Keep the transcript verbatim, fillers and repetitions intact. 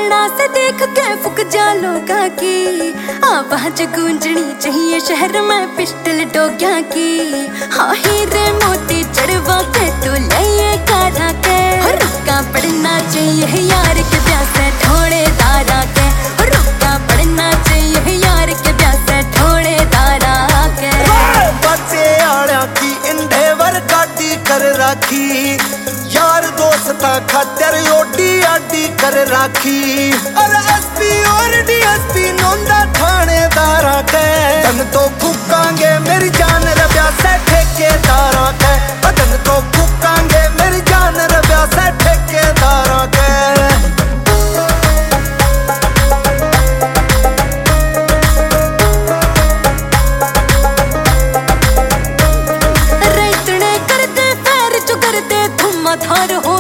पलड़ा से देख के फुक जा लोगा की। आवाज गूंजनी चाहिए शहर में पिस्टल डोग्या की। हाँ हीरे मोती चढ़वा के तू ले कारा के। रुका पड़ना चाहिए यार के प्यासे ठोड़े दारा के। रुका पड़ना चाहिए यार के प्यासे ठोड़े दारा के। बच्चे आड़ा की इंडेवर गाड़ी कर राखी। यार दोस्ता खातर ओडी आडी कर राखी। अरे एसपी और डीएसपी नोंदा थानेदारा के। तन तो फूकांगे मेरी जान रब्या से ठेकेदारा के। तन तो फूकांगे मेरी जान रब्या से ठेकेदारा के। थार हो